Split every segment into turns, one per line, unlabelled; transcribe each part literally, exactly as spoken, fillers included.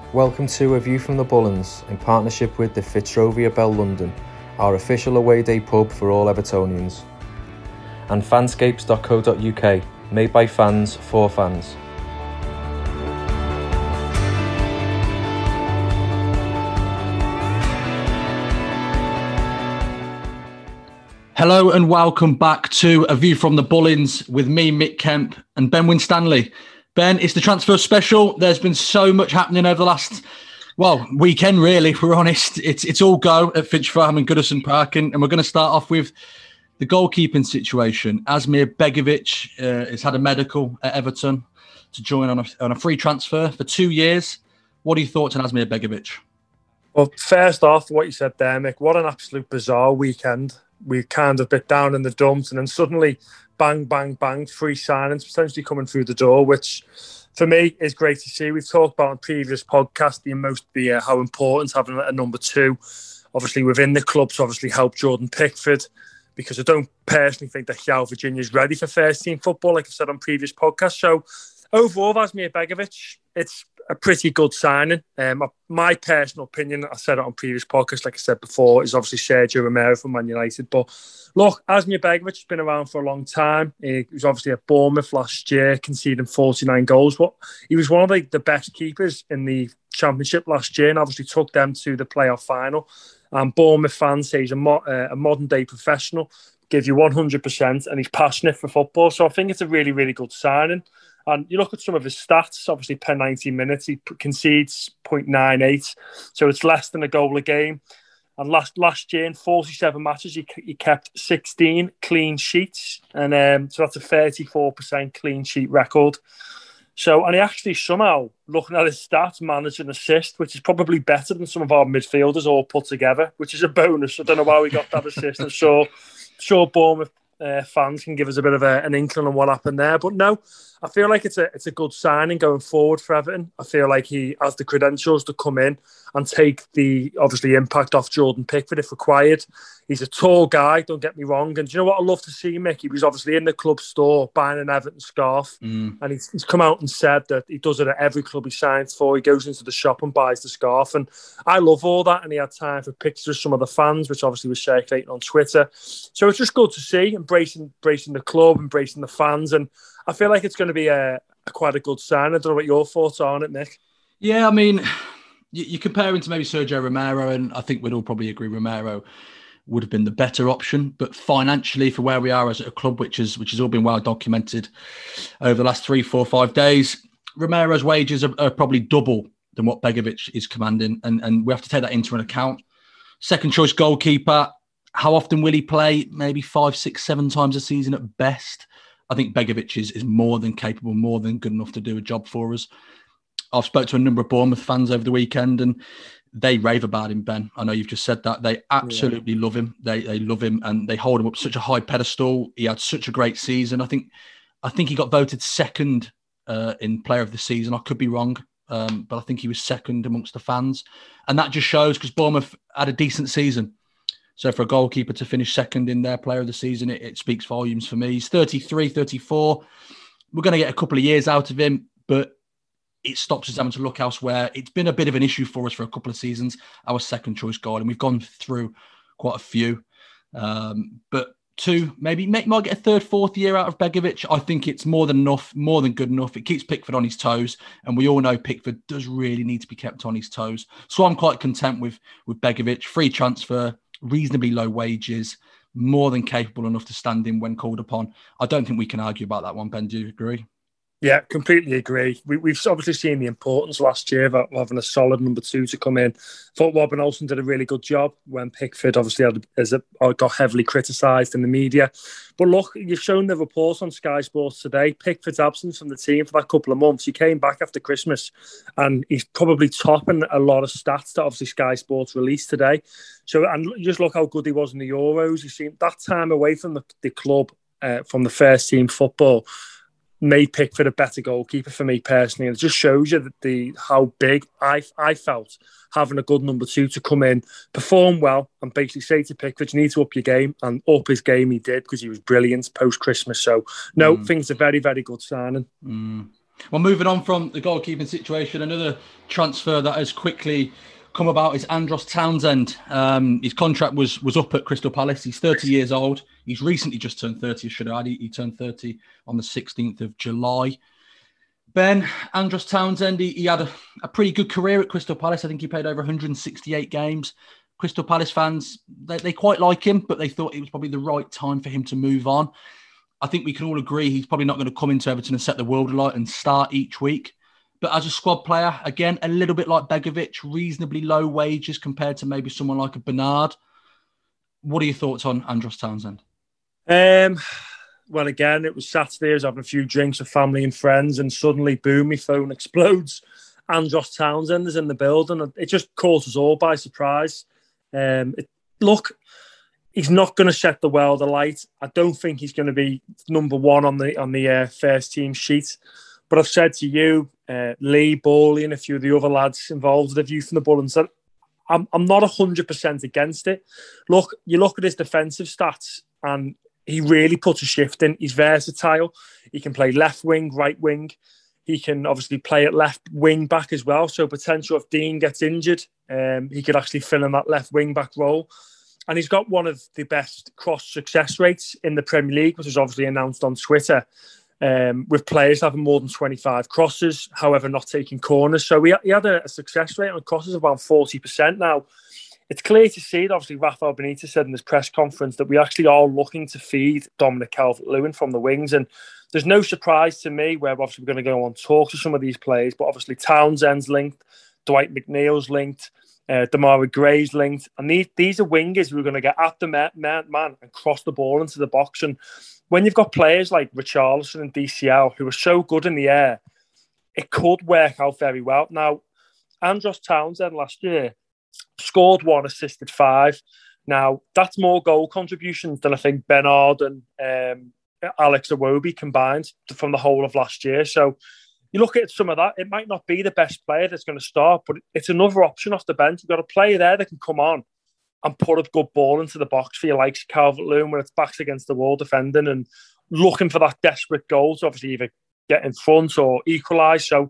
Welcome to A View from the Bullens in partnership with the Fitzrovia Bell London, our official away day pub for all Evertonians. And fanscapes dot co dot uk, made by fans for fans.
Hello and welcome back to A View from the Bullens with me, Mick Kemp, and Ben Winstanley. Ben, it's the transfer special. There's been so much happening over the last, well, weekend really, if we're honest. It's it's all go at Finch Farm and Goodison Park, and, and we're going to start off with the goalkeeping situation. Asmir Begovic uh, has had a medical at Everton to join on a, on a free transfer for two years. What are your thoughts on Asmir Begovic?
Well, first off, what you said there, Mick, what an absolute bizarre weekend. We kind of bit down in the dumps and then suddenly bang, bang, bang, free signings potentially coming through the door, which for me is great to see. We've talked about on previous podcasts the most the uh, how important having a number two, obviously within the club, to obviously help Jordan Pickford, because I don't personally think that João Virginia is ready for first team football, like I've said on previous podcasts. So overall, Asmir Begovic, it's a pretty good signing. Um, my personal opinion, I said it on previous podcasts, like I said before, is obviously Sergio Romero from Man United. But look, Asmir Begovic has been around for a long time. He was obviously at Bournemouth last year, conceding forty-nine goals. But he was one of the, the best keepers in the Championship last year and obviously took them to the playoff final. And Bournemouth fans say he's a, mo- uh, a modern day professional, give you one hundred percent, and he's passionate for football. So I think it's a really, really good signing. And you look at some of his stats, obviously per ninety minutes, he concedes zero point nine eight. So it's less than a goal a game. And last last year in forty-seven matches, he, he kept sixteen clean sheets. And um, so that's a thirty-four percent clean sheet record. So, and he actually somehow, looking at his stats, managed an assist, which is probably better than some of our midfielders all put together, which is a bonus. I don't know how he got that assist. I'm sure, sure Bournemouth Uh, fans can give us a bit of a, an inkling on what happened there. But no, I feel like it's a it's a good signing going forward for Everton. I feel like he has the credentials to come in and take the, obviously, impact off Jordan Pickford if required. He's a tall guy, don't get me wrong. And do you know what I love to see, Mick? He was obviously in the club store buying an Everton scarf. Mm. And he's, he's come out and said that he does it at every club he signs for. He goes into the shop and buys the scarf. And I love all that. And he had time for pictures of some of the fans, which obviously was circulating on Twitter. So it's just good to see, embracing, embracing the club, embracing the fans. And I feel like it's going to be a, a quite a good sign. I don't know what your thoughts are on it, Nick.
Yeah, I mean, you, you compare him to maybe Sergio Romero, and I think we'd all probably agree Romero would have been the better option. But financially, for where we are as a club, which is which has all been well documented over the last three, four, five days, Romero's wages are, are probably double than what Begovic is commanding, and, and we have to take that into an account. Second choice goalkeeper, how often will he play? Maybe five, six, seven times a season at best. I think Begovic is, is more than capable, more than good enough to do a job for us. I've spoke to a number of Bournemouth fans over the weekend and they rave about him, Ben. I know you've just said that. They absolutely yeah. love him. They they love him and they hold him up such a high pedestal. He had such a great season. I think I think he got voted second uh, in Player of the Season. I could be wrong, um, but I think he was second amongst the fans. And that just shows because Bournemouth had a decent season. So for a goalkeeper to finish second in their Player of the Season, it, it speaks volumes for me. He's thirty-three, thirty-four. We're going to get a couple of years out of him, but it stops us having to look elsewhere. It's been a bit of an issue for us for a couple of seasons, our second choice goal, and we've gone through quite a few. Um, but two, maybe might get a third, fourth year out of Begovic. I think it's more than enough, more than good enough. It keeps Pickford on his toes, and we all know Pickford does really need to be kept on his toes. So I'm quite content with, with Begovic. Free transfer, reasonably low wages, more than capable enough to stand in when called upon. I don't think we can argue about that one, Ben. Do you agree?
Yeah, completely agree. We, we've obviously seen the importance last year of having a solid number two to come in. Thought Robin Olsen did a really good job when Pickford obviously had, as a, got heavily criticised in the media. But look, you've shown the report on Sky Sports today. Pickford's absence from the team for that couple of months. He came back after Christmas and he's probably topping a lot of stats that obviously Sky Sports released today. So, and just look how good he was in the Euros. You see that time away from the, the club, uh, from the first team football, made Pickford a better goalkeeper for me personally. And it just shows you that the how big I I felt having a good number two to come in, perform well, and basically say to Pickford, you need to up your game, and up his game he did because he was brilliant post-Christmas. So, no, mm. I think it's a very, very good signing.
Mm. Well, moving on from the goalkeeping situation, another transfer that has quickly come about is Andros Townsend. Um, his contract was was up at Crystal Palace. He's thirty years old. He's recently just turned thirty, should I add. He, he turned thirty on the sixteenth of July. Ben, Andros Townsend, he, he had a, a pretty good career at Crystal Palace. I think he played over one hundred sixty-eight games. Crystal Palace fans, they, they quite like him, but they thought it was probably the right time for him to move on. I think we can all agree he's probably not going to come into Everton and set the world alight and start each week. But as a squad player, again, a little bit like Begovic, reasonably low wages compared to maybe someone like a Bernard. What are your thoughts on Andros Townsend?
Um, well, again, it was Saturday. I was having a few drinks with family and friends, and suddenly, boom, my phone explodes. Andros Townsend is in the building. It just caught us all by surprise. Um, it, look, he's not going to set the world alight. I don't think he's going to be number one on the on the uh, first team sheet. But I've said to you, uh, Lee, Bowley, and a few of the other lads involved with the view from the Bull, and said, I'm, I'm not one hundred percent against it. Look, you look at his defensive stats, and he really puts a shift in. He's versatile. He can play left wing, right wing. He can obviously play at left wing back as well. So potential if Dean gets injured, um, he could actually fill in that left wing back role. And he's got one of the best cross success rates in the Premier League, which was obviously announced on Twitter, um, with players having more than twenty-five crosses, however, not taking corners. So he, he had a, a success rate on crosses of around forty percent now. It's clear to see that obviously Rafael Benitez said in his press conference that we actually are looking to feed Dominic Calvert-Lewin from the wings. And there's no surprise to me where obviously we're going to go on talk to some of these players, but obviously Townsend's linked, Dwight McNeil's linked, uh, Demarai Gray's linked. And these, these are wingers who are going to get at the man, man, man and cross the ball into the box. And when you've got players like Richarlison and D C L who are so good in the air, it could work out very well. Now, Andros Townsend last year scored one, assisted five. Now, that's more goal contributions than I think Bernard and um, Alex Iwobi combined from the whole of last year. So you look at some of that, it might not be the best player that's going to start, but it's another option off the bench. You've got a player there that can come on and put a good ball into the box for your likes of Calvert-Lewin when it's backs against the wall defending and looking for that desperate goal to obviously either get in front or equalise. So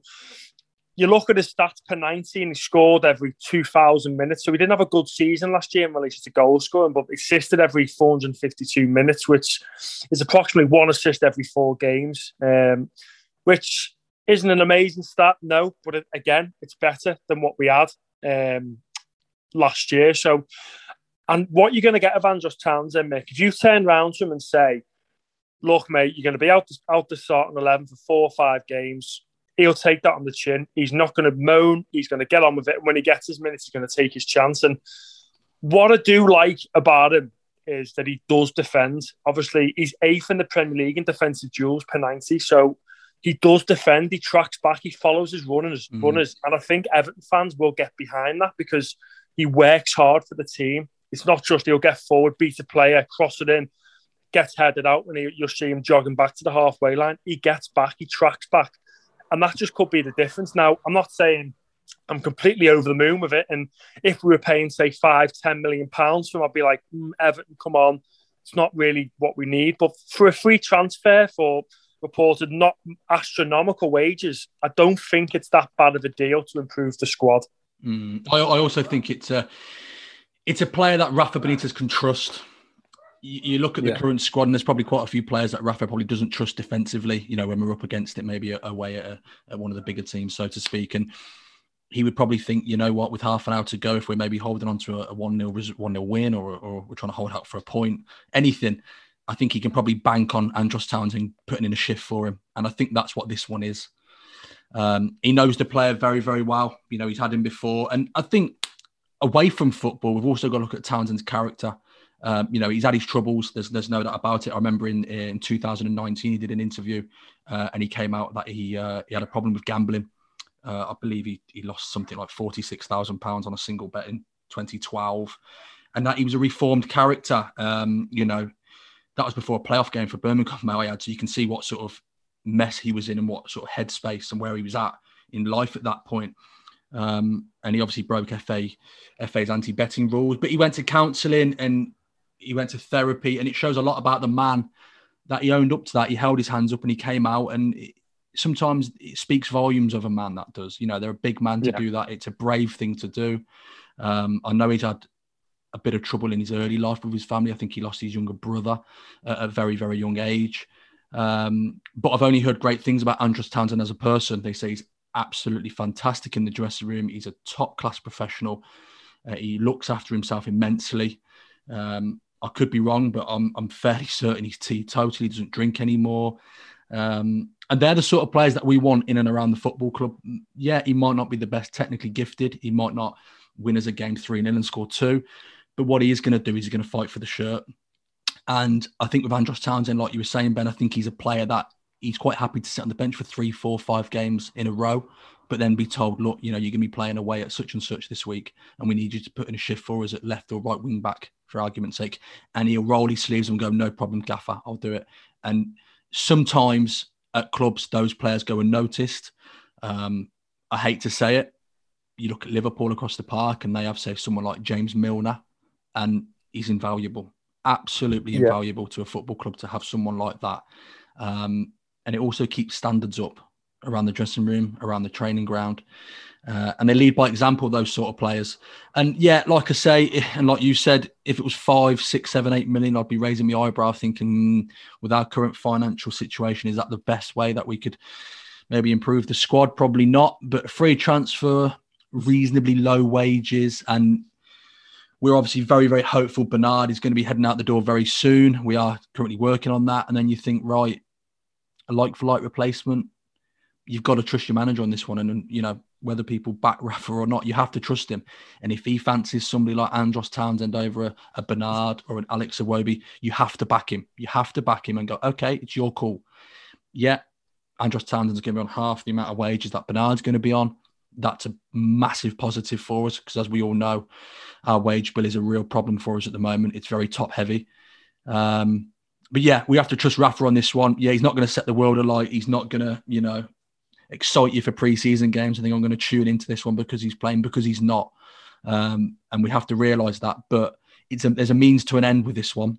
you look at his stats per ninety and he scored every two thousand minutes. So he didn't have a good season last year in relation to goal scoring, but assisted every four hundred fifty-two minutes, which is approximately one assist every four games, um, which isn't an amazing stat, no, but it, again, it's better than what we had um, last year. So, and what you're going to get of Andros Townsend, Mick, if you turn around to him and say, look, mate, you're going to be out the, out the starting eleven for four or five games, he'll take that on the chin. He's not going to moan. He's going to get on with it. And when he gets his minutes, he's going to take his chance. And what I do like about him is that he does defend. Obviously, he's eighth in the Premier League in defensive duels per ninety. So he does defend. He tracks back. He follows his runners. Mm. runners. And I think Everton fans will get behind that because he works hard for the team. It's not just he'll get forward, beat a player, cross it in, gets headed out, and he, you'll see him jogging back to the halfway line. He gets back. He tracks back. And that just could be the difference. Now, I'm not saying I'm completely over the moon with it. And if we were paying, say, five, ten million pounds for him, I'd be like, mm, Everton, come on. It's not really what we need. But for a free transfer for reported not astronomical wages, I don't think it's that bad of a deal to improve the squad.
Mm. I, I also think it's a, it's a player that Rafa Benitez can trust. You look at the yeah. current squad, and there's probably quite a few players that Rafa probably doesn't trust defensively, you know, when we're up against it, maybe away at, a, at one of the bigger teams, so to speak. And he would probably think, you know what, with half an hour to go, if we're maybe holding on to a one nil win or, or we're trying to hold out for a point, anything, I think he can probably bank on Andros Townsend putting in a shift for him. And I think that's what this one is. Um, he knows the player very, very well. You know, he's had him before. And I think away from football, we've also got to look at Townsend's character. Um, you know, he's had his troubles. There's there's no doubt about it. I remember in, in two thousand nineteen, he did an interview uh, and he came out that he uh, he had a problem with gambling. Uh, I believe he, he lost something like forty-six thousand pounds on a single bet in twenty twelve. And that he was a reformed character. Um, you know, that was before a playoff game for Birmingham Malayad. So you can see what sort of mess he was in and what sort of headspace and where he was at in life at that point. Um, and he obviously broke F A F A's anti-betting rules, but he went to counselling and he went to therapy, and it shows a lot about the man that he owned up to that. He held his hands up and he came out, and sometimes it speaks volumes of a man that does. You know, they're a big man to yeah. do that. It's a brave thing to do. Um, I know he's had a bit of trouble in his early life with his family. I think he lost his younger brother at a very, very young age. Um, but I've only heard great things about Andros Townsend as a person. They say he's absolutely fantastic in the dressing room. He's a top-class professional. Uh, he looks after himself immensely. Um, I could be wrong, but I'm, I'm fairly certain he's teetotal. He doesn't drink anymore. Um, and they're the sort of players that we want in and around the football club. Yeah, he might not be the best technically gifted. He might not win as a game three nil and score two. But what he is going to do is he's going to fight for the shirt. And I think with Andros Townsend, like you were saying, Ben, I think he's a player that he's quite happy to sit on the bench for three, four, five games in a row, but then be told, look, you know, you're going to be playing away at such and such this week, and we need you to put in a shift for us at left or right wing back, for argument's sake. And he'll roll his sleeves and go, no problem, gaffer, I'll do it. And sometimes at clubs, those players go unnoticed. Um, I hate to say it. You look at Liverpool across the park and they have, say, someone like James Milner, and he's invaluable, absolutely
yeah.
invaluable to a football club to have someone like that. Um, and it also keeps standards up around the dressing room, around the training ground. Uh, and they lead by example, those sort of players. And yeah, like I say, and like you said, if it was five, six, seven, eight million, I'd be raising my eyebrow thinking, with our current financial situation, is that the best way that we could maybe improve the squad? Probably not, but free transfer, reasonably low wages, and we're obviously very, very hopeful Bernard is going to be heading out the door very soon. We are currently working on that. And then you think, right, a like-for-like replacement, you've got to trust your manager on this one. And, and, you know, whether people back Rafa or not, you have to trust him. And if he fancies somebody like Andros Townsend over a, a Bernard or an Alex Iwobi, you have to back him. You have to back him and go, okay, it's your call. Yeah, Andros Townsend's going to be on half the amount of wages that Bernard's going to be on. That's a massive positive for us because, as we all know, our wage bill is a real problem for us at the moment. It's very top heavy. Um, but yeah, we have to trust Rafa on this one. Yeah, he's not going to set the world alight. He's not going to, you know, excite you for pre-season games. I think I'm going to tune into this one because he's playing, because he's not. Um, and we have to realise that. But it's a, there's a means to an end with this one.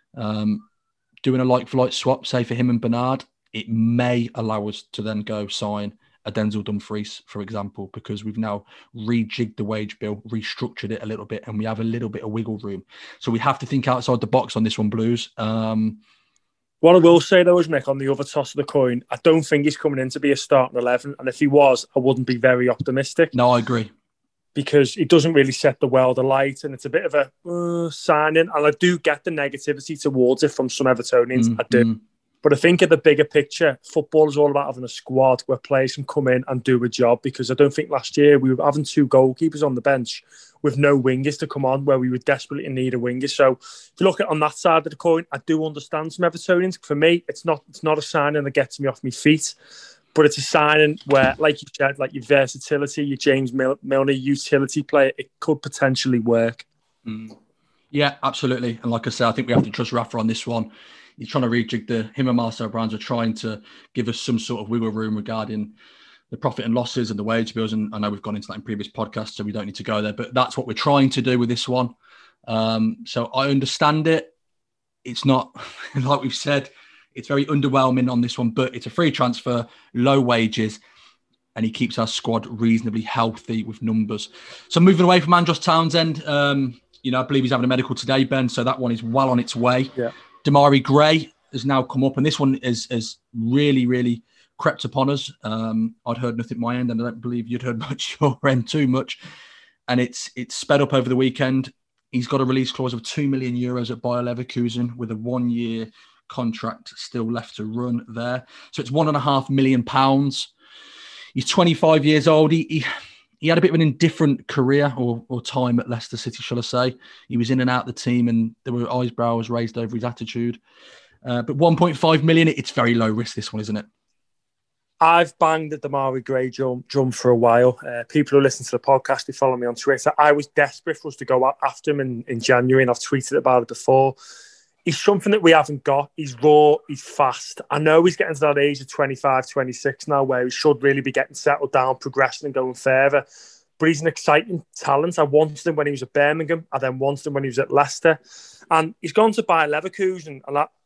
Um, doing a like-for-like swap, say for him and Bernard, it may allow us to then go sign a Denzel Dumfries, for example, because we've now rejigged the wage bill, restructured it a little bit, and we have a little bit of wiggle room. So we have to think outside the box on this one, Blues. Um,
what I will say, though, is, Mick, on the other toss of the coin, I don't think he's coming in to be a starting eleven. And if he was, I wouldn't be very optimistic.
No, I agree.
Because he doesn't really set the world alight, and it's a bit of a uh, signing. And I do get the negativity towards it from some Evertonians. Mm, I do. Mm. But I think at the bigger picture, football is all about having a squad where players can come in and do a job, because I don't think last year we were having two goalkeepers on the bench with no wingers to come on, where we would desperately need a winger. So if you look at on that side of the coin, I do understand some Evertonians. For me, it's not it's not a signing that gets me off my feet, but it's a signing where, like you said, like your versatility, your James Mil- Milner utility player, it could potentially work.
Mm. Yeah, absolutely. And like I said, I think we have to trust Rafa on this one. He's trying to rejig the, him and Marcel Brands are trying to give us some sort of wiggle room regarding the profit and losses and the wage bills. And I know we've gone into that in previous podcasts, so we don't need to go there, but that's what we're trying to do with this one. Um, so I understand it. It's not, like we've said, it's very underwhelming on this one, but it's a free transfer, low wages, and he keeps our squad reasonably healthy with numbers. So moving away from Andros Townsend, um, you know, I believe he's having a medical today, Ben, so that one is well on its way.
Yeah.
Demarai Gray has now come up, and this one is has really, really crept upon us. Um, I'd heard nothing my end, and I don't believe you'd heard much your end too much. And it's it's sped up over the weekend. He's got a release clause of two million euros at Bayer Leverkusen with a one-year contract still left to run there. So it's one and a half million pounds. He's twenty-five years old. He, he He had a bit of an indifferent career or, or time at Leicester City, shall I say. He was in and out of the team, and there were eyebrows raised over his attitude. Uh, but one point five million, it's very low risk, this one, isn't it?
I've banged the Demarai Gray drum, drum for a while. Uh, people who listen to the podcast, they follow me on Twitter. I was desperate for us to go after him in, in January, and I've tweeted about it before. He's something that we haven't got. He's raw, he's fast. I know he's getting to that age of twenty-five, twenty-six now where he should really be getting settled down, progressing and going further. But he's an exciting talent. I wanted him when he was at Birmingham. I then wanted him when he was at Leicester. And he's gone to Bayer Leverkusen. And that,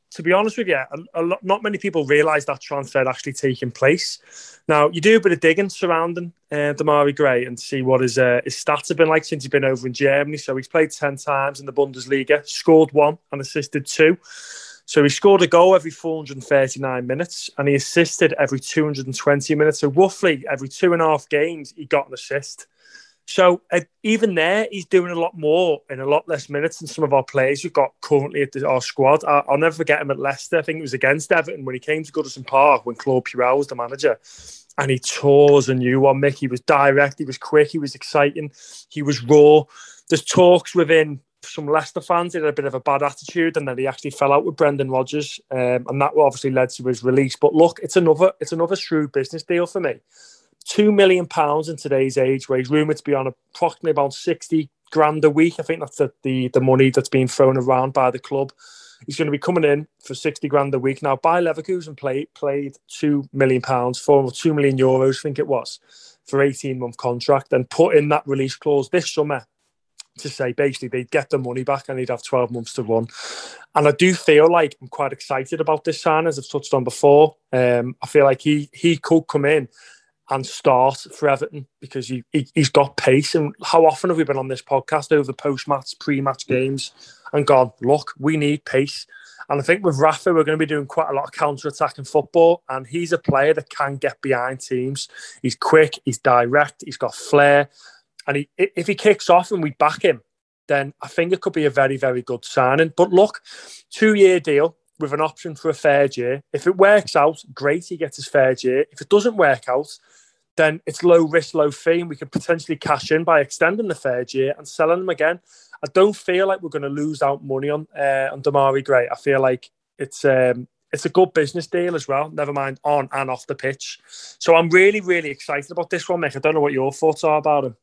to be honest with you, a, a lot, not many people realise that transfer had actually taken place. Now, you do a bit of digging surrounding uh, Demarai Gray and see what his, uh, his stats have been like since he's been over in Germany. So he's played ten times in the Bundesliga, scored one and assisted two. So he scored a goal every four hundred thirty-nine minutes and he assisted every two hundred twenty minutes. So roughly every two and a half games, he got an assist. So uh, even there, he's doing a lot more in a lot less minutes than some of our players we've got currently at the, our squad. I, I'll never forget him at Leicester. I think it was against Everton when he came to Goodison Park when Claude Puel was the manager. And he tore as a new one, Mick. He was direct, he was quick, he was exciting, he was raw. There's talks within some Leicester fans, he had a bit of a bad attitude and then he actually fell out with Brendan Rodgers. Um, and that obviously led to his release. But look, it's another, it's another shrewd business deal for me. Two million pounds in today's age, where he's rumoured to be on approximately about sixty grand a week. I think that's the, the the money that's being thrown around by the club. He's going to be coming in for sixty grand a week. Now, Bayer Leverkusen played played two million pounds for two million euros, I think it was, for eighteen month contract, and put in that release clause this summer to say basically they'd get the money back and he'd have twelve months to run. And I do feel like I'm quite excited about this sign, as I've touched on before. Um, I feel like he he could come in and start for Everton because he, he, he's got pace. And how often have we been on this podcast over the post-match, pre-match games and gone, look, we need pace. And I think with Rafa, we're going to be doing quite a lot of counter-attacking football, and he's a player that can get behind teams. He's quick, he's direct, he's got flair. And he, if he kicks off and we back him, then I think it could be a very, very good signing. But look, two-year deal with an option for a third year. If it works out, great, he gets his third year. If it doesn't work out, then it's low risk, low fee, and we can potentially cash in by extending the third year and selling them again. I don't feel like we're going to lose out money on uh, on Demarai Gray. I feel like it's um, it's a good business deal as well, never mind on and off the pitch. So I'm really, really excited about this one, Mick. I don't know what your thoughts are about him.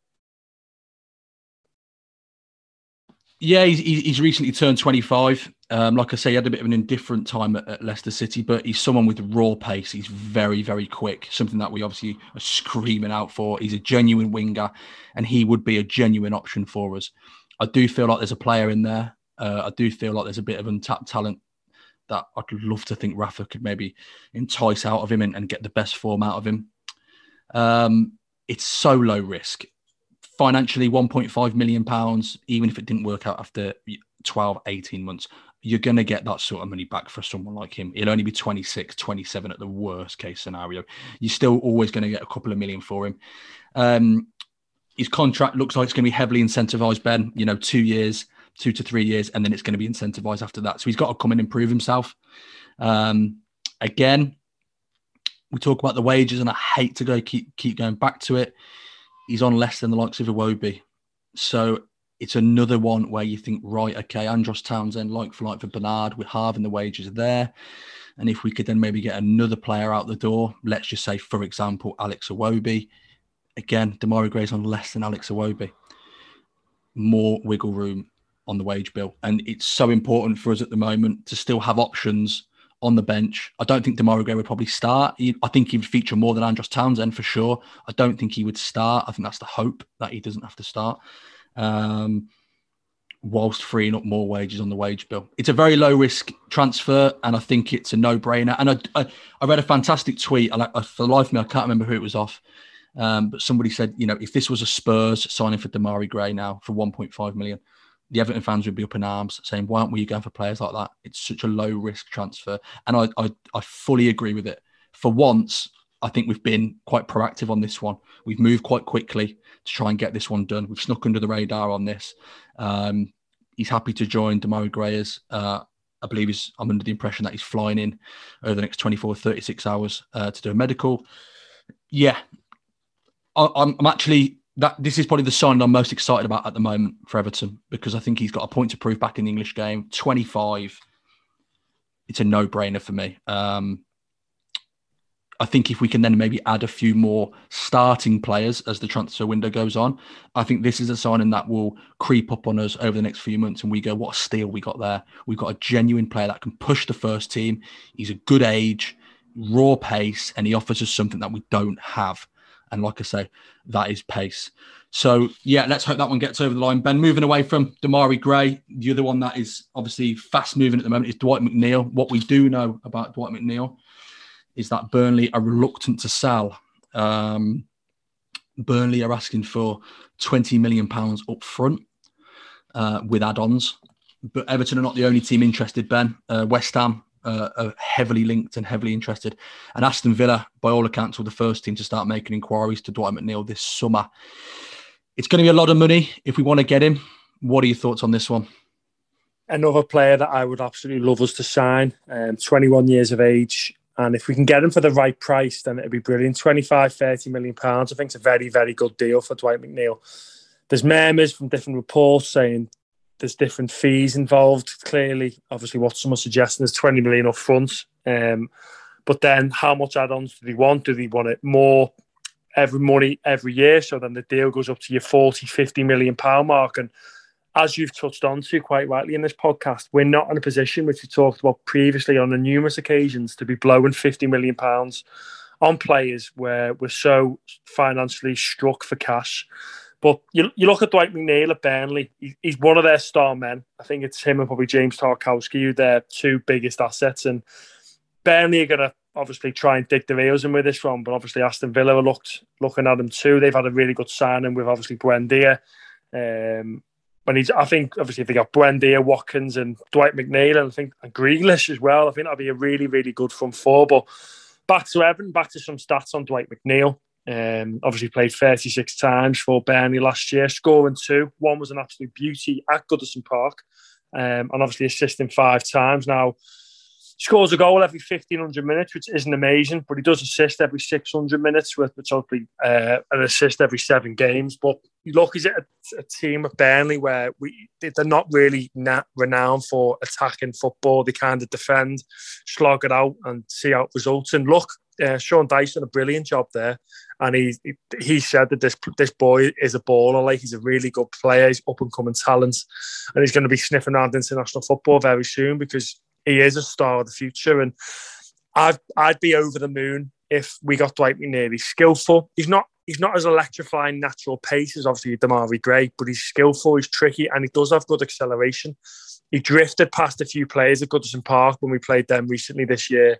Yeah, he's, he's recently turned twenty-five. Um, like I say, he had a bit of an indifferent time at, at Leicester City, but he's someone with raw pace. He's very, very quick, something that we obviously are screaming out for. He's a genuine winger, and he would be a genuine option for us. I do feel like there's a player in there. Uh, I do feel like there's a bit of untapped talent that I'd love to think Rafa could maybe entice out of him and, and get the best form out of him. Um, it's so low risk. Financially, one point five million pounds, even if it didn't work out after twelve, eighteen months, you're going to get that sort of money back for someone like him. It'll only be twenty-six, twenty-seven at the worst case scenario. You're still always going to get a couple of million for him. Um, his contract looks like it's going to be heavily incentivised, Ben. You know, two years, two to three years, and then it's going to be incentivised after that. So he's got to come and improve himself. Um, again, we talk about the wages, and I hate to go keep keep going back to it. He's on less than the likes of Iwobi. So it's another one where you think, right, okay, Andros Townsend, like for like for Bernard, we're halving the wages there. And if we could then maybe get another player out the door, let's just say, for example, Alex Iwobi. Again, Demarai Gray's on less than Alex Iwobi. More wiggle room on the wage bill. And it's so important for us at the moment to still have options on the bench. I don't think Demarai Gray would probably start. He, I think he would feature more than Andros Townsend for sure. I don't think he would start. I think that's the hope, that he doesn't have to start. Um, whilst freeing up more wages on the wage bill. It's a very low risk transfer, and I think it's a no brainer. And I, I, I read a fantastic tweet. I, I, for the life of me, I can't remember who it was off. Um, but somebody said, you know, if this was a Spurs signing for Demarai Gray now for one point five million, the Everton fans would be up in arms saying, why aren't we going for players like that? It's such a low risk transfer. And I, I, I fully agree with it. For once, I think we've been quite proactive on this one. We've moved quite quickly to try and get this one done. We've snuck under the radar on this. Um, he's happy to join Demarai Gray as, uh, I believe he's, I'm under the impression that he's flying in over the next twenty-four, thirty-six hours uh, to do a medical. Yeah, I, I'm, I'm actually... That this is probably the sign I'm most excited about at the moment for Everton, because I think he's got a point to prove back in the English game. twenty-five, it's a no-brainer for me. Um, I think if we can then maybe add a few more starting players as the transfer window goes on, I think this is a signing that will creep up on us over the next few months, and we go, what a steal we got there. We've got a genuine player that can push the first team. He's a good age, raw pace, and he offers us something that we don't have. And like I say, that is pace. So, yeah, let's hope that one gets over the line. Ben, moving away from Demarai Gray, the other one that is obviously fast-moving at the moment is Dwight McNeil. What we do know about Dwight McNeil is that Burnley are reluctant to sell. Um, Burnley are asking for twenty million pounds up front uh, with add-ons. But Everton are not the only team interested, Ben. Uh, West Ham uh, are heavily linked and heavily interested. And Aston Villa, by all accounts, were the first team to start making inquiries to Dwight McNeil this summer. It's going to be a lot of money if we want to get him. What are your thoughts on this one?
Another player that I would absolutely love us to sign, um, twenty-one years of age. And if we can get him for the right price, then it'd be brilliant. twenty-five, thirty million pounds. I think it's a very, very good deal for Dwight McNeil. There's murmurs from different reports saying there's different fees involved. Clearly, obviously, what someone's suggesting is twenty million up front. Um, but then how much add-ons do they want? Do they want it more every money every year? So then the deal goes up to your forty, fifty million pound mark. And as you've touched on to quite rightly in this podcast, we're not in a position, which we talked about previously on the numerous occasions, to be blowing fifty million pounds on players where we're so financially struck for cash. But you, you look at Dwight McNeil at Burnley, he, he's one of their star men. I think it's him and probably James Tarkowski, who are their two biggest assets. And Burnley are going to obviously try and dig their heels in with this one, but obviously Aston Villa are looked, looking at them too. They've had a really good signing with obviously Buendia. Um, when he's, I think obviously if they got Buendia, Watkins and Dwight McNeil, and I think and Grealish as well, I think that'll be a really, really good front four. But back to Evan, back to some stats on Dwight McNeil. Um, obviously played thirty-six times for Burnley last year, scoring two. One was an absolute beauty at Goodison Park, um, and obviously assisting five times. Now, scores a goal every fifteen hundred minutes, which isn't amazing, but he does assist every six hundred minutes, with which hopefully uh, an assist every seven games. But look, he's at a, a team at Burnley where we they're not really not renowned for attacking football. They kind of defend, slog it out, and see out results. And look, uh, Sean Dyche done a brilliant job there. And he he said that this this boy is a baller. Like, he's a really good player. He's up and coming talent, and he's going to be sniffing around international football very soon because he is a star of the future. And I'd I'd be over the moon if we got Dwight McNeil. He's skillful. He's not he's not as electrifying natural pace as obviously Demarai Gray, but he's skillful. He's tricky, and he does have good acceleration. He drifted past a few players at Goodison Park when we played them recently this year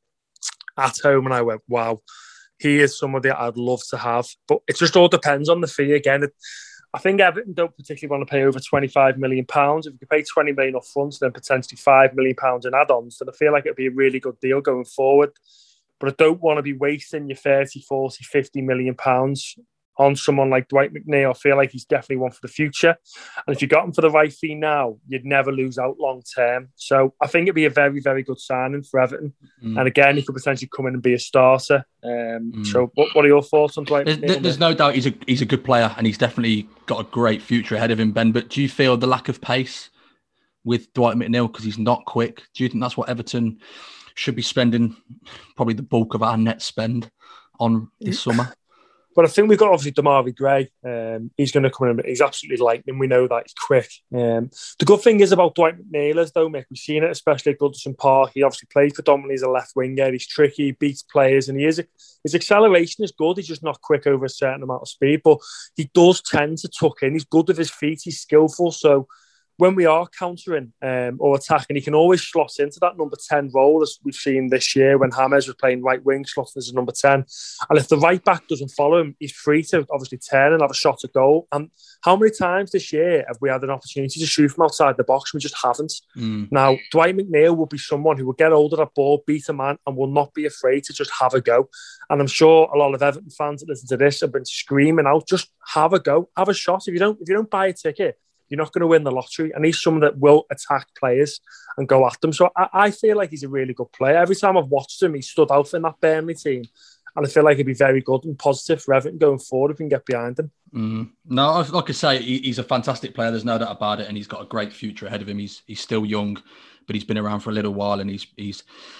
at home, and I went, wow. He is somebody I'd love to have, but it just all depends on the fee. Again, it, I think Everton don't particularly want to pay over twenty-five million pounds. If you could pay twenty million pounds up front, then potentially five million pounds in add-ons, then I feel like it'd be a really good deal going forward. But I don't want to be wasting your thirty, forty, fifty million pounds on someone like Dwight McNeil. I feel like he's definitely one for the future. And if you got him for the right fee now, you'd never lose out long term. So I think it'd be a very, very good signing for Everton. Mm. And again, he could potentially come in and be a starter. Um, mm. So what, what are your thoughts on Dwight
there's,
McNeil?
There's no doubt he's a he's a good player, and he's definitely got a great future ahead of him, Ben. But do you feel the lack of pace with Dwight McNeil because he's not quick? Do you think that's what Everton should be spending probably the bulk of our net spend on this summer?
But I think we've got obviously Demarai Gray. Um, he's going to come in. He's absolutely lightning. We know that he's quick. Um, the good thing is about Dwight McNeil is, though, Mick, we've seen it, especially at Goodison Park. He obviously plays predominantly as a left winger. He's tricky, he beats players, and he is his acceleration is good. He's just not quick over a certain amount of speed, but he does tend to tuck in. He's good with his feet. He's skillful. So when we are countering um, or attacking, he can always slot into that number ten role, as we've seen this year when James was playing right wing, slotting as a number ten. And if the right back doesn't follow him, he's free to obviously turn and have a shot at goal. And how many times this year have we had an opportunity to shoot from outside the box? We just haven't. Mm. Now, Dwight McNeil will be someone who will get hold of that ball, beat a man, and will not be afraid to just have a go. And I'm sure a lot of Everton fans that listen to this have been screaming out, just have a go, have a shot. If you don't, if you don't buy a ticket, you're not going to win the lottery. And he's someone that will attack players and go at them. So I, I feel like he's a really good player. Every time I've watched him, he stood out in that Burnley team. And I feel like he'd be very good and positive for Everton going forward if we can get behind him.
Mm. No, like I say, he, he's a fantastic player. There's no doubt about it. And he's got a great future ahead of him. He's he's still young, but he's been around for a little while. And he's he's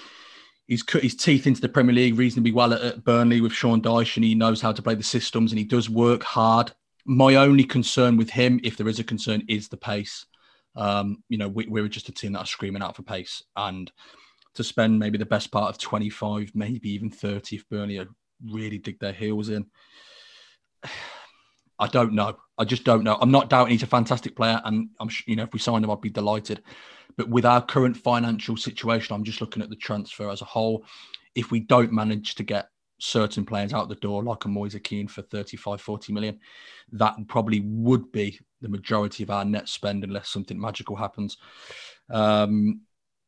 he's cut his teeth into the Premier League reasonably well at, at Burnley with Sean Dyche. And he knows how to play the systems and he does work hard. My only concern with him, if there is a concern, is the pace. Um, you know, we, we're just a team that are screaming out for pace. And to spend maybe the best part of twenty-five, maybe even thirty, if Burnley really dig their heels in, I don't know. I just don't know. I'm not doubting he's a fantastic player, and I'm you know if we sign him, I'd be delighted. But with our current financial situation, I'm just looking at the transfer as a whole. If we don't manage to get certain players out the door, like a Moise Kean for thirty-five, forty million, that probably would be the majority of our net spend unless something magical happens. Um,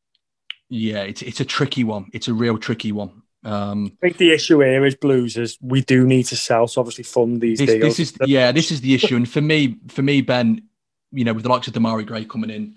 yeah, it's it's a tricky one. It's a real tricky one. Um,
I think the issue here is Blues is we do need to sell to obviously fund these
this,
deals.
This is yeah, this is the issue. And for me, for me, Ben, you know, with the likes of Demarai Gray coming in,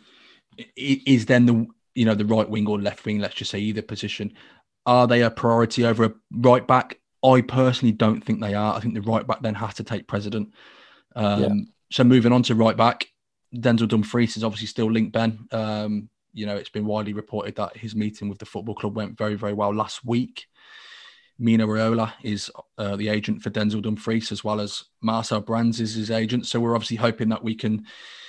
is then the you know the right wing or left wing, let's just say either position, are they a priority over a right back? I personally don't think they are. I think the right back then has to take precedent. Um, yeah. So moving on to right back, Denzel Dumfries is obviously still linked, Ben. Um, you know, it's been widely reported that his meeting with the football club went very, very well last week. Mino Raiola is uh, the agent for Denzel Dumfries, as well as Marcel Brands is his agent. So we're obviously hoping that we can,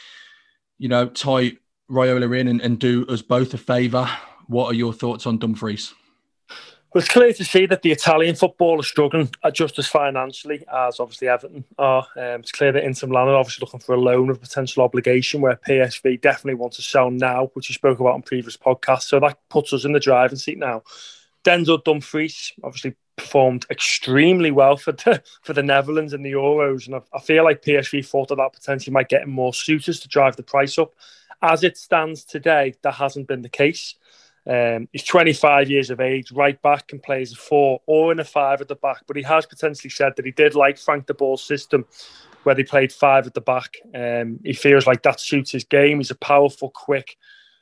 you know, tie Raiola in and, and do us both a favour. What are your thoughts on Dumfries?
Well, it's clear to see that the Italian football is struggling just as financially as obviously Everton are. Um, it's clear that Inter Milan are obviously looking for a loan of potential obligation, where P S V definitely want to sell now, which you spoke about on previous podcasts. So that puts us in the driving seat now. Denzel Dumfries obviously performed extremely well for the, for the Netherlands in the Euros. And I, I feel like P S V thought that that potentially might get him more suitors to drive the price up. As it stands today, that hasn't been the case. Um, he's twenty-five years of age, right back, and plays a four or in a five at the back. But he has potentially said that he did like Frank de Boer's system, where they played five at the back. Um, he feels like that suits his game. He's a powerful, quick,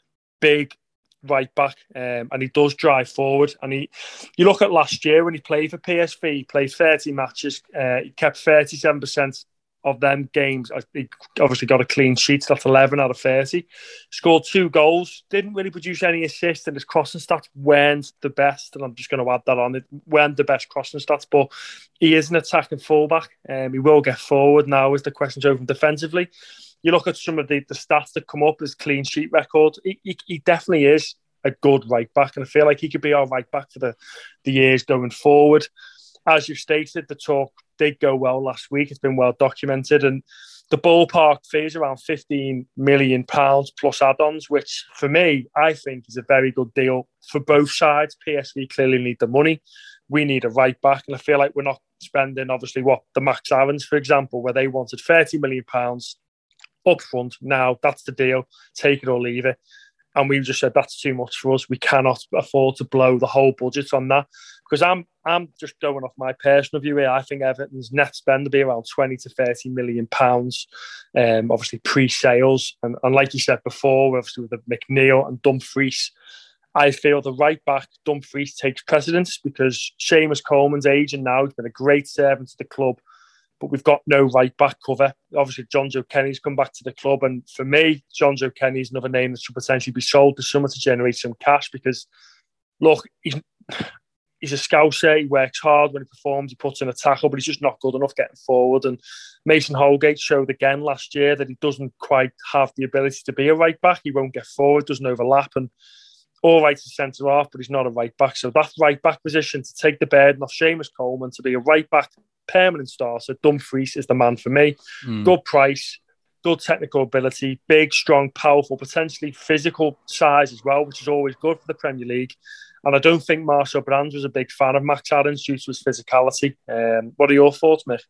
big right back, um, and he does drive forward. And he, you look at last year when he played for P S V, he played thirty matches. Uh, he kept thirty-seven percent of them games. He obviously got a clean sheet. That's eleven out of thirty. Scored two goals. Didn't really produce any assists, and his crossing stats weren't the best. And I'm just going to add that on. It weren't the best crossing stats, but he is an attacking fullback. Um, he will get forward. Now is the question over defensively. You look at some of the, the stats that come up, his clean sheet record. He, he, he definitely is a good right back, and I feel like he could be our right back for the, the years going forward. As you stated, the talk did go well last week. It's been well documented, and the ballpark fee is around fifteen million pounds plus add-ons, which for me, I think is a very good deal for both sides. P S V clearly need the money. We need a right back, and I feel like we're not spending, obviously, what the Max Aarons, for example, where they wanted thirty million pounds up front. Now, that's the deal. Take it or leave it. And we just said that's too much for us. We cannot afford to blow the whole budget on that. Because I'm I'm just going off my personal view here. I think Everton's net spend will be around twenty to thirty million pounds, um, obviously pre-sales. And, and like you said before, obviously with the McNeil and Dumfries, I feel the right back, Dumfries, takes precedence because Seamus Coleman's aging now. He's been a great servant to the club, but we've got no right back cover. Obviously, John Joe Kenny's come back to the club. And for me, John Joe Kenny is another name that should potentially be sold to someone to generate some cash because, look, he's, he's a scouser. He works hard when he performs. He puts in a tackle, but he's just not good enough getting forward. And Mason Holgate showed again last year that he doesn't quite have the ability to be a right back. He won't get forward, doesn't overlap. And all right to centre half, but he's not a right back. So that right back position to take the burden off Seamus Coleman to be a right back permanent star. So Dumfries is the man for me. Mm. Good price, good technical ability, big, strong, powerful, potentially physical size as well, which is always good for the Premier League. And I don't think Marcel Brands was a big fan of Max Aarons due to his physicality. Um, what are your thoughts, Mick?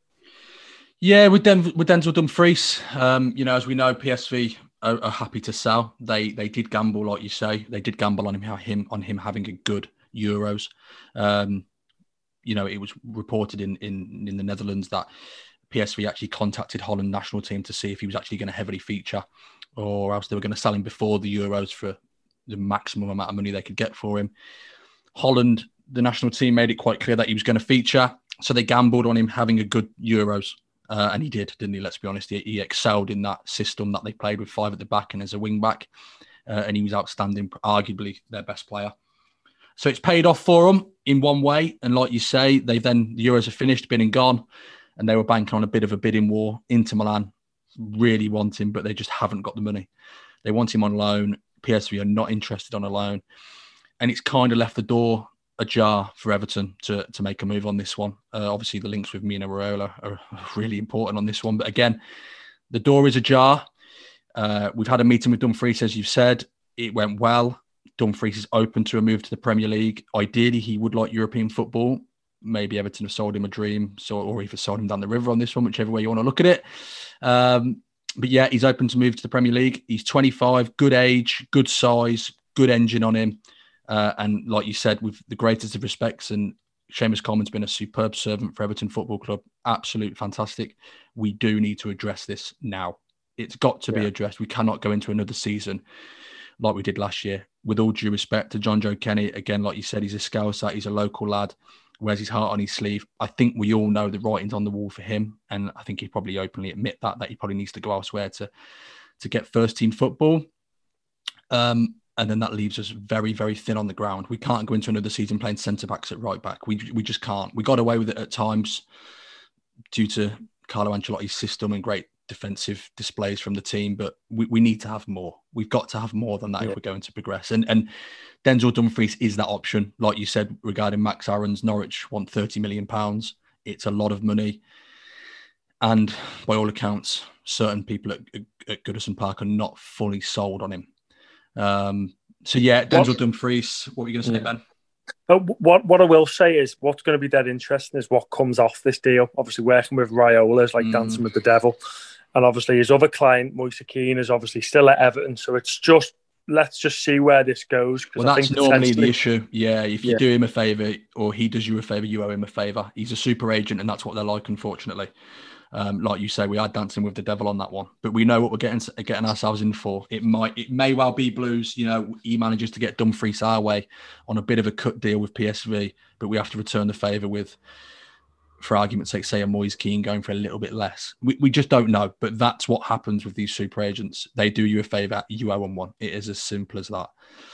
Yeah, with, Den- with Denzel Dumfries, um, you know, as we know, P S V are, are happy to sell. They they did gamble, like you say. They did gamble on him, him on him having a good Euros. Um, you know, it was reported in, in, in the Netherlands that P S V actually contacted Holland national team to see if he was actually going to heavily feature, or else they were going to sell him before the Euros for the maximum amount of money they could get for him. Holland, the national team, made it quite clear that he was going to feature, so they gambled on him having a good Euros. Uh, and he did, didn't he? Let's be honest. He, he excelled in that system that they played with five at the back and as a wing back. Uh, and he was outstanding, arguably their best player. So it's paid off for them in one way. And like you say, they've then, the Euros are finished, been and gone. And they were banking on a bit of a bidding war. Inter Milan really want him, but they just haven't got the money. They want him on loan. P S V are not interested on a loan. And it's kind of left the door ajar for Everton to to make a move on this one. Uh, obviously, the links with Mino Raiola are really important on this one. But again, the door is ajar. Uh, we've had a meeting with Dumfries, as you've said. It went well. Dumfries is open to a move to the Premier League. Ideally, he would like European football. Maybe Everton have sold him a dream, so or even sold him down the river on this one, whichever way you want to look at it. Um, but yeah, he's open to move to the Premier League. He's twenty-five, good age, good size, good engine on him. Uh, and like you said, with the greatest of respects, and Seamus Coleman's been a superb servant for Everton Football Club. Absolute fantastic. We do need to address this now. It's got to yeah. be addressed. We cannot go into another season like we did last year. With all due respect to John Joe Kenny, again, like you said, he's a Scouser, he's a local lad, wears his heart on his sleeve. I think we all know the writing's on the wall for him, and I think he'd probably openly admit that, that he probably needs to go elsewhere to, to get first-team football. Um, and then that leaves us very, very thin on the ground. We can't go into another season playing centre-backs at right-back. We we just can't. We got away with it at times due to Carlo Ancelotti's system and great defensive displays from the team, but we, we need to have more. We've got to have more than that yeah. if we're going to progress. And and Denzel Dumfries is that option. Like you said, regarding Max Aarons, Norwich want thirty million pounds. It's a lot of money. And by all accounts, certain people at, at Goodison Park are not fully sold on him. Um, so yeah, Denzel what, Dumfries, what were you going to say,
yeah.
Ben?
But what what I will say is what's going to be dead interesting is what comes off this deal. Obviously, working with Raiola is like mm. dancing with the devil. And obviously his other client, Moise Kean, is obviously still at Everton. So it's just, let's just see where this goes.
Well,
I
that's
think
normally the issue. Yeah, if you
yeah.
do him a favour or he does you a favour, you owe him a favour. He's a super agent and that's what they're like, unfortunately. Um, like you say, we are dancing with the devil on that one. But we know what we're getting getting ourselves in for. It might, it may well be Blues. You know, he manages to get Dumfries our way on a bit of a cut deal with P S V, but we have to return the favour with, for argument's sake, say a Moise Kean going for a little bit less. We we just don't know, but that's what happens with these super agents. They do you a favour, you owe them one. It is as simple as that.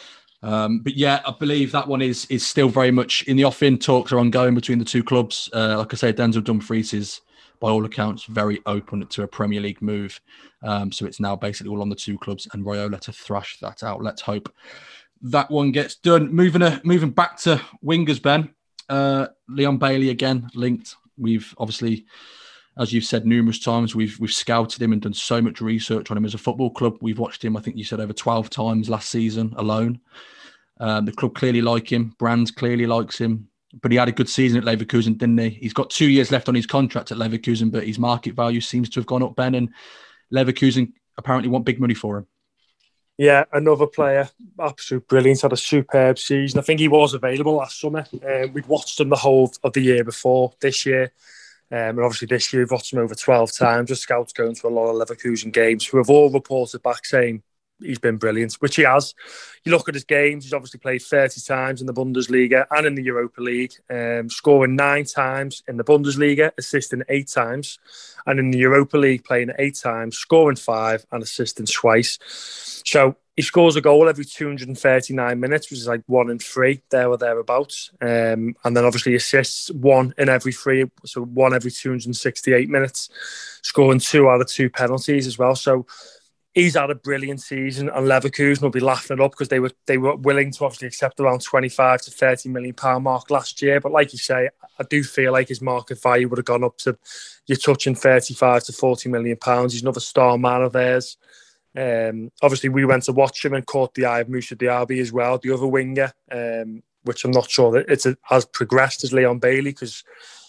Um, but yeah, I believe that one is is still very much in the offing. Talks are ongoing between the two clubs. Uh, like I say, Denzel Dumfries is, by all accounts, very open to a Premier League move. Um, so it's now basically all on the two clubs and Raiola to thrash that out. Let's hope that one gets done. Moving uh, moving back to wingers, Ben. Uh, Leon Bailey again linked. We've obviously, as you've said numerous times, we've we've scouted him and done so much research on him as a football club. We've watched him, I think you said, over twelve times last season alone. Um, the club clearly like him. Brands clearly likes him. But he had a good season at Leverkusen, didn't he? He's got two years left on his contract at Leverkusen, but his market value seems to have gone up, Ben, and Leverkusen apparently want big money for him.
Yeah, another player, absolute brilliant, had a superb season. I think he was available last summer. Um, we'd watched him the whole of the year before, this year. Um, and obviously this year we've watched him over twelve times. The scouts going to a lot of Leverkusen games who have all reported back saying he's been brilliant, which he has. You look at his games, he's obviously played thirty times in the Bundesliga and in the Europa League, um, scoring nine times in the Bundesliga, assisting eight times, and in the Europa League playing eight times, scoring five and assisting twice. So he scores a goal every two hundred thirty-nine minutes, which is like one in three, there or thereabouts. Um, and then obviously assists one in every three, so one every two hundred sixty-eight minutes, scoring two out of two penalties as well. So he's had a brilliant season, and Leverkusen will be laughing it up because they were they were willing to obviously accept around twenty-five to thirty million pound mark last year. But like you say, I do feel like his market value would have gone up to, you're touching thirty-five to forty million pounds. He's another star man of theirs. Um, obviously, we went to watch him and caught the eye of Moussa Diaby as well, the other winger, um, which I'm not sure that it's a, as progressed as Leon Bailey because,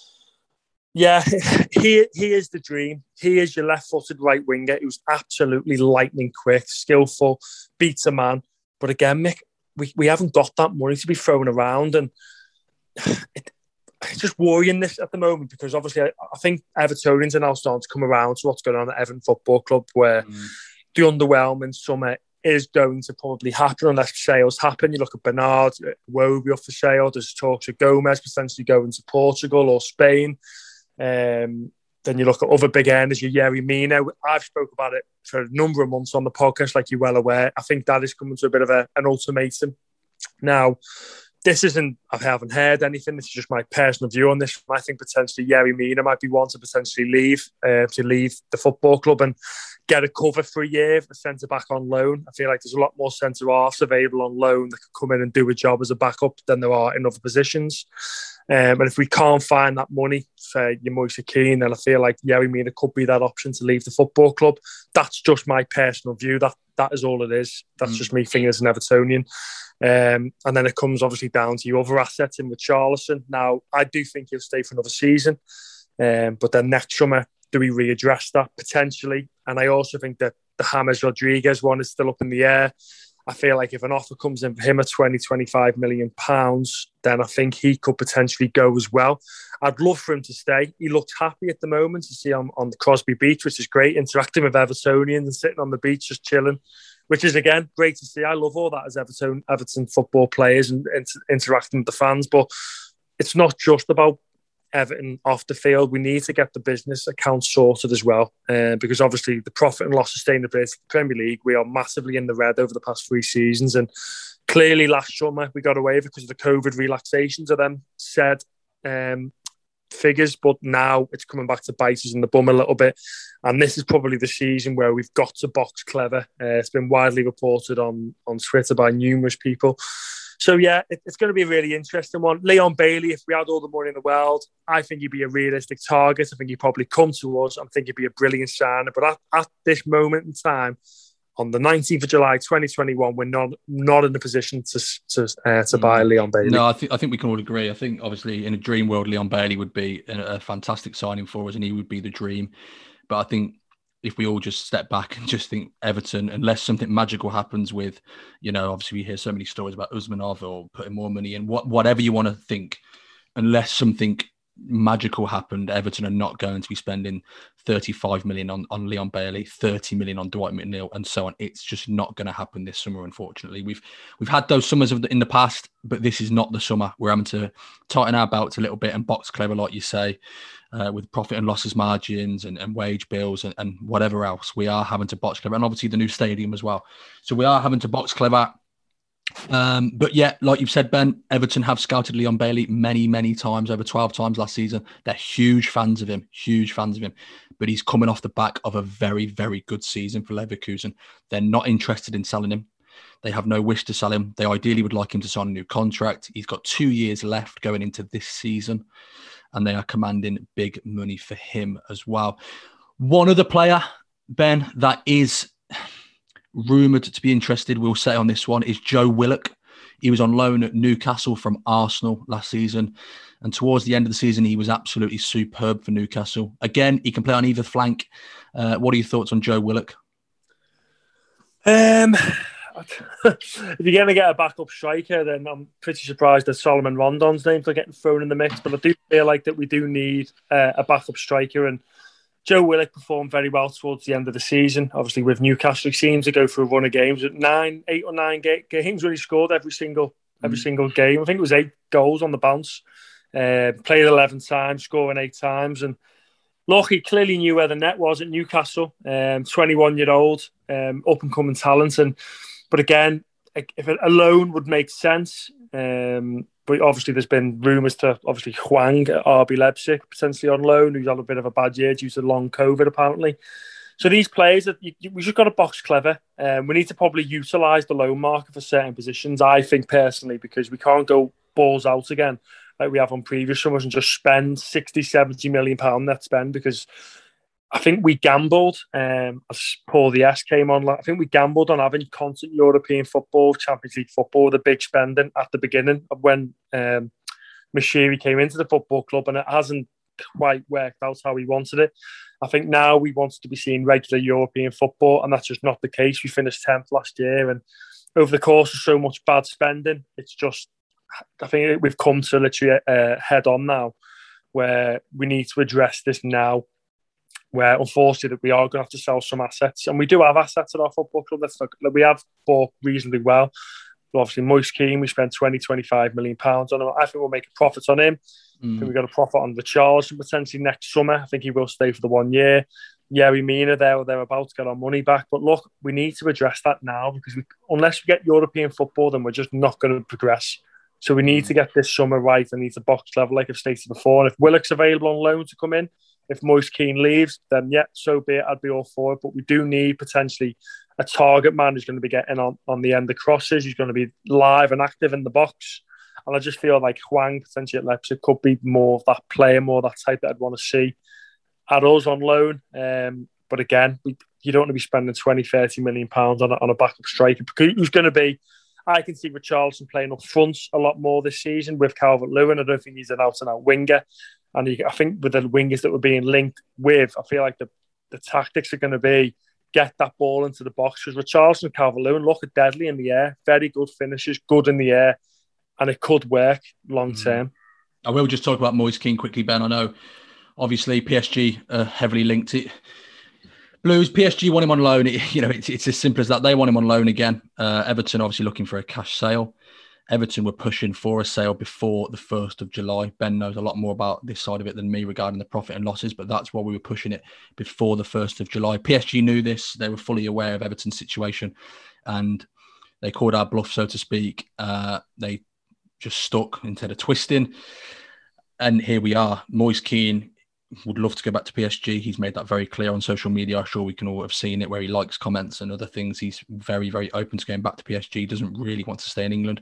yeah, he he is the dream. He is your left-footed right winger who's absolutely lightning quick, skillful, beats a man. But again, Mick, we, we haven't got that money to be thrown around, and it, it's just worrying this at the moment because obviously I, I think Evertonians are now starting to come around to what's going on at Everton Football Club, where mm. the underwhelming summer is going to probably happen unless sales happen. You look at Bernard, Iwobi up for sale. There's talks of Gomez potentially going to Portugal or Spain. Um, then you look at other big earners, your Yerry Mina. I've spoke about it for a number of months on the podcast, like you're well aware. I think that is coming to a bit of a, an ultimatum. Now, this isn't, I haven't heard anything. This is just my personal view on this. I think potentially Yerry Mina might be one to potentially leave, uh, to leave the football club. And get a cover for a year, a centre-back on loan. I feel like there's a lot more centre-halves available on loan that could come in and do a job as a backup than there are in other positions. Um, and if we can't find that money for your Moise Kean, then I feel like Yerry Mina could be that option to leave the football club. That's just my personal view. That That is all it is. That's mm. just me thinking as an Evertonian. Um, and then it comes obviously down to your other assets in with Richarlison. Now, I do think he'll stay for another season. Um, but then next summer, do we readdress that potentially? And I also think that the James Rodriguez one is still up in the air. I feel like if an offer comes in for him at twenty, twenty-five million pounds, then I think he could potentially go as well. I'd love for him to stay. He looks happy at the moment to see on, on the Crosby Beach, which is great, interacting with Evertonians and sitting on the beach just chilling, which is, again, great to see. I love all that as Everton, Everton football players and inter- interacting with the fans. But it's not just about Everton off the field. We need to get the business account sorted as well, uh, because obviously the profit and loss sustainability of the Premier League, we are massively in the red over the past three seasons, and clearly last summer we got away with it because of the COVID relaxations of them said um, figures, but now it's coming back to bite us in the bum a little bit, and this is probably the season where we've got to box clever. Uh, it's been widely reported on, on Twitter by numerous people. So, yeah, it, it's going to be a really interesting one. Leon Bailey, if we had all the money in the world, I think he'd be a realistic target. I think he'd probably come to us. I think he'd be a brilliant signer. But at, at this moment in time, on the nineteenth of July, twenty twenty-one, we're not not in a position to to uh, to buy Leon Bailey.
No, I think I think we can all agree. I think, obviously, in a dream world, Leon Bailey would be a, a fantastic signing for us, and he would be the dream. But I think if we all just step back and just think Everton, unless something magical happens with, you know, obviously we hear so many stories about Usmanov or putting more money in, what, whatever you want to think, unless something magical happened, Everton are not going to be spending thirty-five million on, on Leon Bailey, thirty million on Dwight McNeil, and so on. It's just not going to happen this summer, unfortunately. We've we've had those summers of the, in the past, but this is not the summer. We're having to tighten our belts a little bit and box clever, like you say, uh, with profit and losses margins and, and wage bills and, and whatever else. We are having to box clever, and obviously the new stadium as well. So we are having to box clever. Um, but yeah, like you've said, Ben, Everton have scouted Leon Bailey many, many times, over twelve times last season. They're huge fans of him, huge fans of him. But he's coming off the back of a very, very good season for Leverkusen. They're not interested in selling him. They have no wish to sell him. They ideally would like him to sign a new contract. He's got two years left going into this season, and they are commanding big money for him as well. One other player, Ben, that is rumoured to be interested, we'll say on this one, is Joe Willock. He was on loan at Newcastle from Arsenal last season, and towards the end of the season he was absolutely superb for Newcastle. Again, he can play on either flank. Uh, what are your thoughts on Joe Willock?
Um, if you're going to get a backup striker, then I'm pretty surprised that Solomon Rondon's name's not getting thrown in the mix, but I do feel like that we do need uh, a backup striker, and Joe Willock performed very well towards the end of the season. Obviously, with Newcastle, he seems to go through a run of games. At nine, eight or nine ga- games when he scored every single every mm. single game. I think it was eight goals on the bounce. Uh, played eleven times, scoring eight times. And look, he clearly knew where the net was at Newcastle. Um, twenty-one-year-old, um, up-and-coming talent. And But again, if a loan would make sense, um, but obviously there's been rumours to obviously Hwang at R B Leipzig potentially on loan, who's had a bit of a bad year due to long COVID apparently. So these players, that you, you, we just got to box clever. Um, we need to probably utilise the loan market for certain positions, I think personally, because we can't go balls out again like we have on previous summers and just spend sixty, seventy million pounds net spend, because I think we gambled, um, as Paul the S came on, I think we gambled on having constant European football, Champions League football, with a big spending at the beginning of when um, Moshiri came into the football club, and it hasn't quite worked out how we wanted it. I think now we wanted to be seeing regular European football, and that's just not the case. We finished tenth last year, and over the course of so much bad spending, it's just, I think we've come to literally uh, head on now, where we need to address this now, where unfortunately we are going to have to sell some assets. And we do have assets at our football club that we have bought reasonably well. But obviously, Moise Kean, we spent twenty, twenty-five million pounds on him. I think we'll make a profit on him. Mm. I think we've got a profit on Richarlison potentially next summer. I think he will stay for the one year. Yerry Mina, they're, they're about to get our money back. But look, we need to address that now, because we, unless we get European football, then we're just not going to progress. So we need to get this summer right and need to box level, like I've stated before. And if Willock's available on loan to come in, If Moise Kean leaves, then yeah, so be it. I'd be all for it. But we do need potentially a target man who's going to be getting on, on the end of crosses. Who's going to be live and active in the box. And I just feel like Hwang, potentially at Leipzig, could be more of that player, more of that type that I'd want to see at us on loan. Um, but again, we, you don't want to be spending twenty, thirty million pounds on a, on a backup striker. Because who's going to be, I can see Richarlison playing up front a lot more this season with Calvert-Lewin. I don't think he's an out-and-out winger. And he, I think with the wingers that were being linked with, I feel like the, the tactics are going to be get that ball into the box. Because Richarlison and Calvert-Lewin look at deadly in the air, very good finishes, good in the air. And it could work long term.
I will just talk about Moise Kean quickly, Ben. I know, obviously, P S G are heavily linked. It Blues, P S G want him on loan. It, you know, it's, it's as simple as that. They want him on loan again. Uh, Everton obviously looking for a cash sale. Everton were pushing for a sale before the first of July. Ben knows a lot more about this side of it than me regarding the profit and losses, but that's why we were pushing it before the first of July. P S G knew this. They were fully aware of Everton's situation, and they called our bluff, so to speak. Uh, they just stuck instead of twisting. And here we are. Moise Kean would love to go back to P S G. He's made that very clear on social media. I'm sure we can all have seen it, where he likes comments and other things. He's very, very open to going back to P S G. He doesn't really want to stay in England.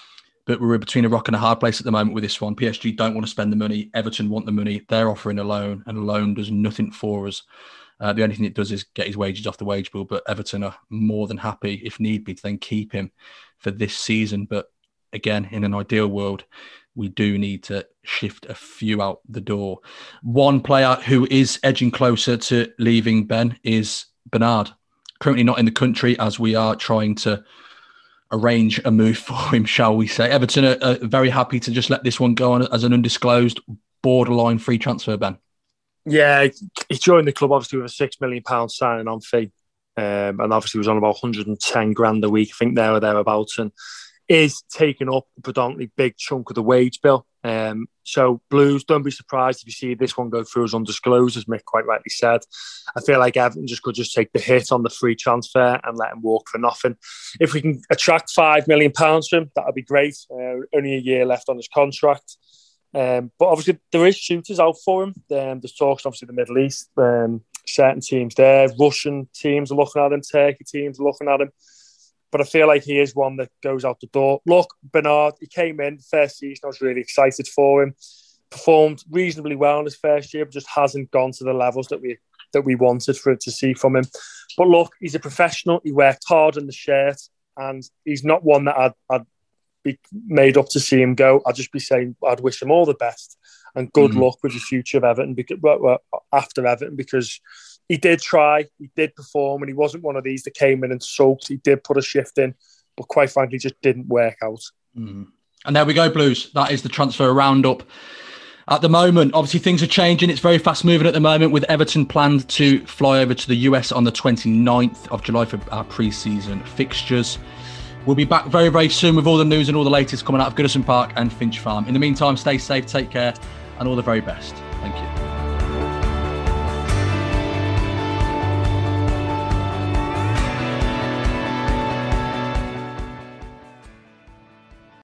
But we're between a rock and a hard place at the moment with this one. P S G don't want to spend the money. Everton want the money. They're offering a loan, and a loan does nothing for us. Uh, the only thing it does is get his wages off the wage bill. But Everton are more than happy, if need be, to then keep him for this season. But again, in an ideal world, we do need to shift a few out the door. One player who is edging closer to leaving, Ben, is Bernard. Currently not in the country, as we are trying to arrange a move for him, shall we say. Everton are, are very happy to just let this one go on as an undisclosed borderline free transfer, Ben.
Yeah, he joined the club obviously with a six million pounds signing on fee. Um, and obviously was on about one hundred ten grand a week, I think there or thereabouts. And is taking up a predominantly big chunk of the wage bill. Um, so Blues, don't be surprised if you see this one go through as undisclosed, as Mick quite rightly said. I feel like Everton just could just take the hit on the free transfer and let him walk for nothing. If we can attract five million pounds from him, that would be great. Uh, only a year left on his contract. Um, but obviously there is shooters out for him. Um, there's talks obviously the Middle East, um, certain teams there, Russian teams are looking at him, Turkey teams are looking at him. But I feel like he is one that goes out the door. Look, Bernard, he came in first season. I was really excited for him. Performed reasonably well in his first year, but just hasn't gone to the levels that we that we wanted for it to see from him. But look, he's a professional. He worked hard in the shirt, and he's not one that I'd, I'd be made up to see him go. I'd just be saying I'd wish him all the best and good mm-hmm. luck with the future of Everton because, well, after Everton, because he did try, he did perform, and he wasn't one of these that came in and sulked. He did put a shift in, but quite frankly, just didn't work out.
Mm. And there we go, Blues. That is the transfer roundup. At the moment, obviously things are changing. It's very fast moving at the moment, with Everton planned to fly over to the U S on the twenty-ninth of July for our pre-season fixtures. We'll be back very, very soon with all the news and all the latest coming out of Goodison Park and Finch Farm. In the meantime, stay safe, take care, and all the very best. Thank you.